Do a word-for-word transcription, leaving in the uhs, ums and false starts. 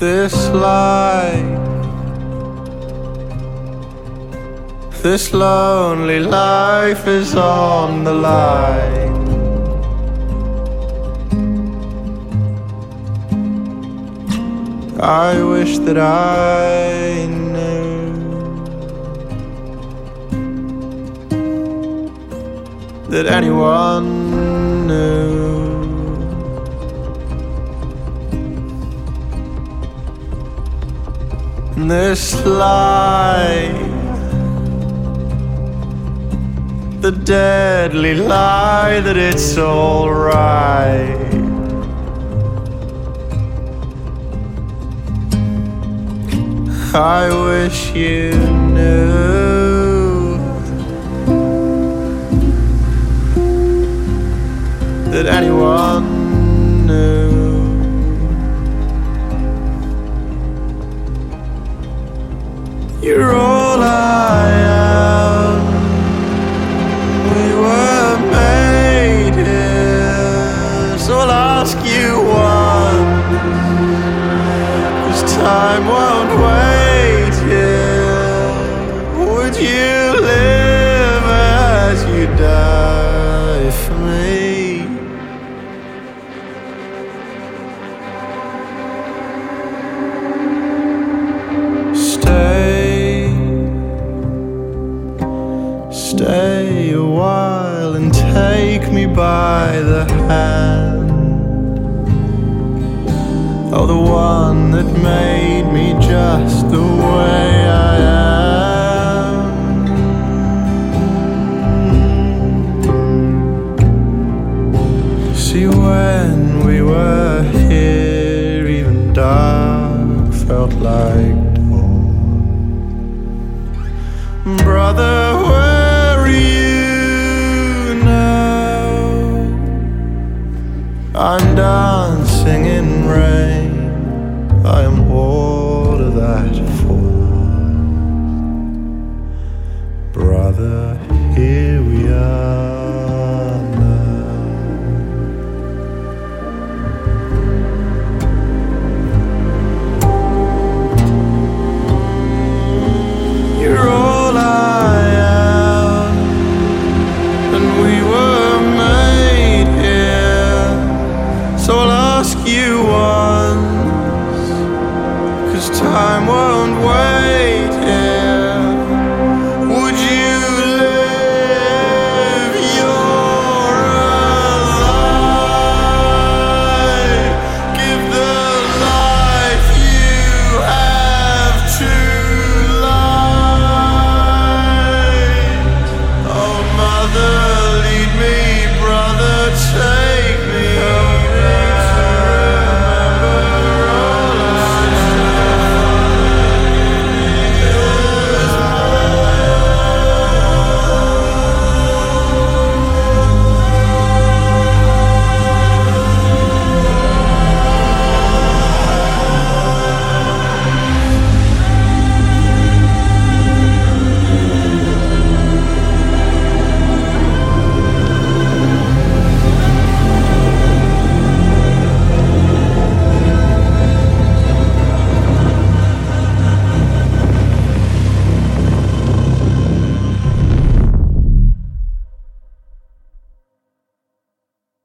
this life, this lonely life is on the line. I wish that I knew that anyone knew this life, the deadly lie that it's alright. I wish you knew that anyone knew. You're all I am. We were made here, so I'll ask you once, 'cause time won't wait here. Would you live as you die for me? Stay, stay a while and take me by the hand. Oh, the one that made me just the way I am. See, when we were here, even dark felt like dawn. Brother,